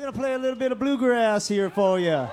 gonna play a little bit of bluegrass here for you.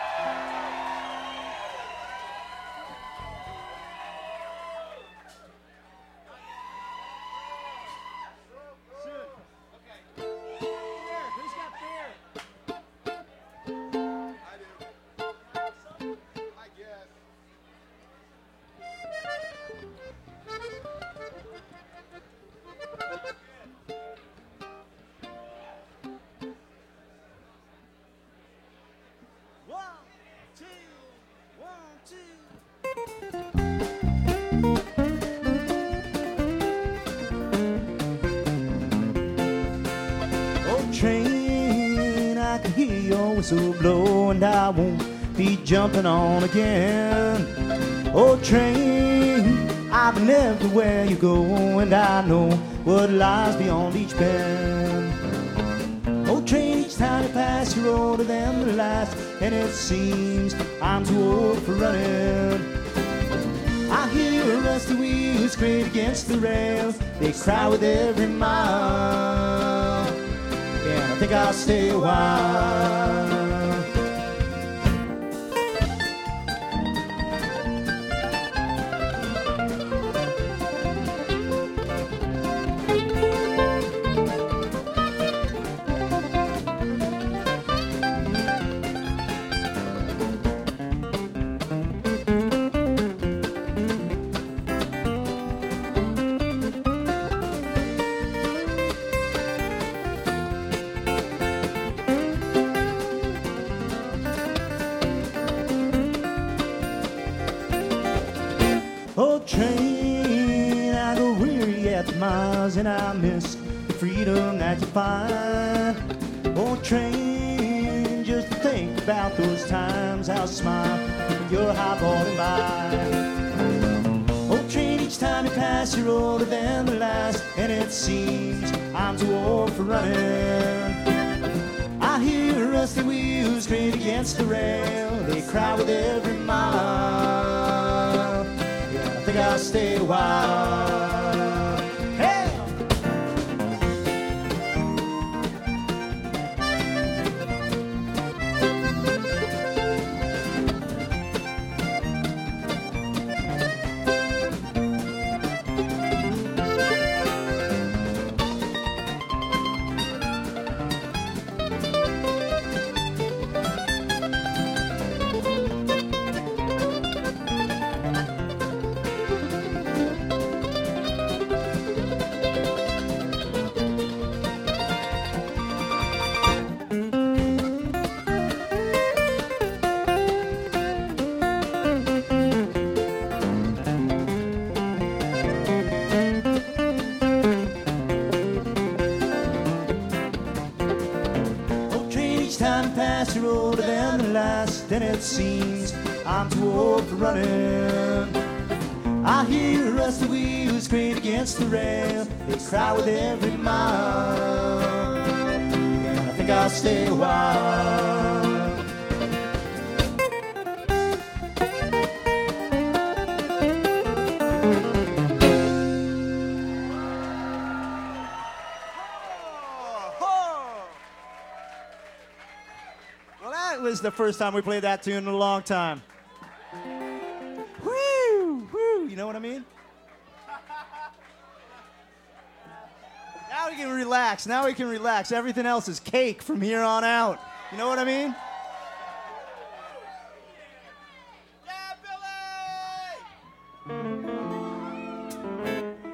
Train, I can hear your whistle blow, and I won't be jumping on again. Oh, train, I've been everywhere you go, and I know what lies beyond each bend. Oh, train, each time you pass, you're older than the last, and it seems I'm too old for running. I hear rusty wheels scrape against the rails, they cry with every mile. I think I'll stay a while. Oh, train, I go weary at the miles, and I miss the freedom that you find. Oh, train, just to think about those times, I'll smile when you're highballing by. Oh, train, each time you pass, you're older than the last, and it seems I'm too old for running. I hear rusty wheels scrape against the rail, they cry with every mile. I think I'll stay a while. Hey! Each time you pass, you're older than the last, and it seems I'm too old for running. I hear rusty wheels scrape against the rail, they cry with every mile. And I think I'll stay a while. Was the first time we played that tune in a long time. Woo, woo, you know what I mean? Now we can relax. Now we can relax. Everything else is cake from here on out. You know what I mean?